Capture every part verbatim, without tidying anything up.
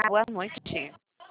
boa noite.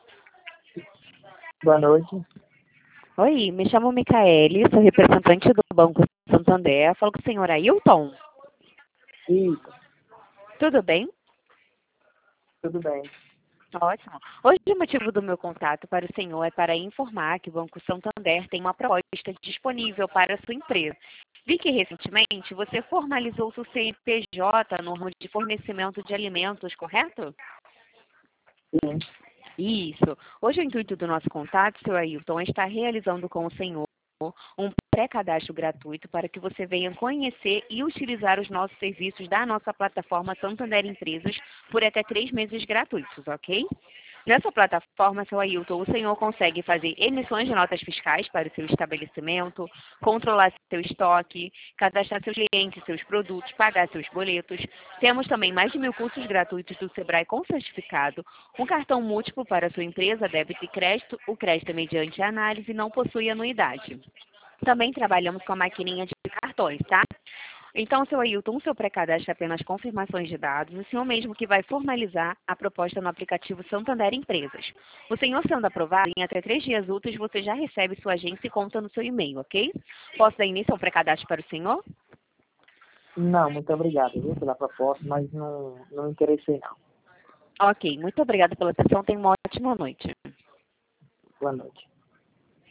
Boa noite. Oi, me chamo Micaele, sou representante do Banco Santander. Falo com o senhor Ailton. Isso, Tudo bem? tudo bem. Ótimo. Hoje o motivo do meu contato para o senhor é para informar que o Banco Santander tem uma proposta disponível para a sua empresa. Vi que recentemente você formalizou seu C N P J no ramo de fornecimento de alimentos, correto? Sim, Isso. Hoje o intuito do nosso contato, senhor Ailton, é estar realizando com o senhor um pré-cadastro gratuito para que você venha conhecer e utilizar os nossos serviços da nossa plataforma Santander Empresas por até três meses gratuitos, ok? Nessa plataforma, seu Ailton, o senhor consegue fazer emissões de notas fiscais para o seu estabelecimento, controlar seu estoque, cadastrar seus clientes, seus produtos, pagar seus boletos. Temos também mais de mil cursos gratuitos do Sebrae com certificado, um cartão múltiplo para a sua empresa, débito e crédito. O crédito é mediante análise e não possui anuidade. Também trabalhamos com a maquininha de cartões, tá? Então, seu Ailton, o seu pré-cadastro é apenas confirmações de dados, o senhor mesmo que vai formalizar a proposta no aplicativo Santander Empresas. O senhor sendo aprovado, em até três dias úteis, você já recebe sua agência e conta no seu e-mail, ok? Posso dar início ao pré-cadastro para o senhor? não, muito obrigado, viu, pela proposta, mas não, não interessei não. Ok, muito obrigada pela atenção, tenha uma ótima noite. Boa noite.